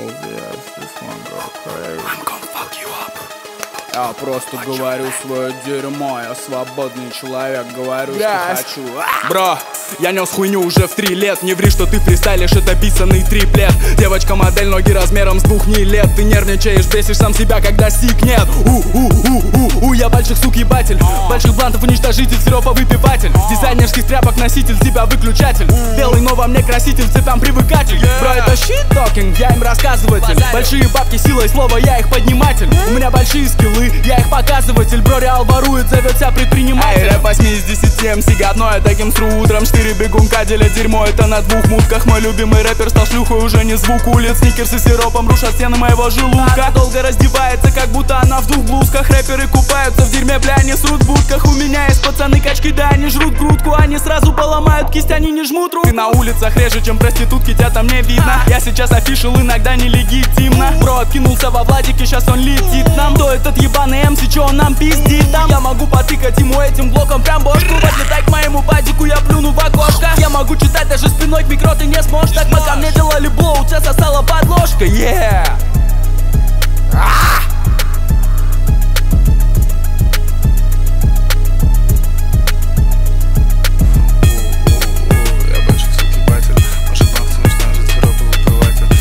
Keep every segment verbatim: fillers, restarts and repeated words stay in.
Я просто говорю свое дерьмо, я свободный человек, говорю, Грязь. что хочу. Бро, я нес хуйню уже в три лет. Не ври, что ты фристайлишь, это писанный триплет. Девочка-модель, ноги размером с двух не лет. Ты нервничаешь, бесишь сам себя, когда сик нет. У-у-у-у-у, я больших сук ебатель, больших блантов уничтожитель, сиропа выпиватель, дизайнерских тряпок носитель, тебя выключатель. Белый, но во мне краситель, цветам привыкатель. Бро, это щит-токинг, я им рассказыватель. Большие бабки, силой слова, я их подниматель. У меня большие скиллы, я их показыватель. Бро, реал ворует, зовет себя предприниматель. Эй, рэп восемь из десяти, эм си говно, я таким сру утром. Четыре бегунка делят дерьмо, это на двух мутках. Мой любимый рэпер стал шлюхой, уже не звук улиц. Сникерсы с сиропом рушат стены моего желудка. Долго раздевается, как будто она в двух блузках. Рэперы купаются в дерьме, бля, они срут в будках. У меня есть пацаны качки, да, они жрут грудку. Они сразу поломают кисть, они не жмут руку. Ты на улицах реже, чем проститутки, тебя там не видно. Я сейчас офишел, иногда нелегитимно. Бро откинулся во Владике, сейчас он летит нам. Кто этот ебаный эм си, чё он нам пиздит там? Я могу потыкать ему этим блоком прям бошку. Подлетай к моему падику, я плюну в окошко. Я могу читать даже спиной к микро, ты не сможешь. Так пока мне делали блоу, тебя сосала подложка. Yeah!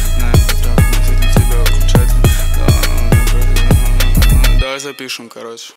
Запишем, короче.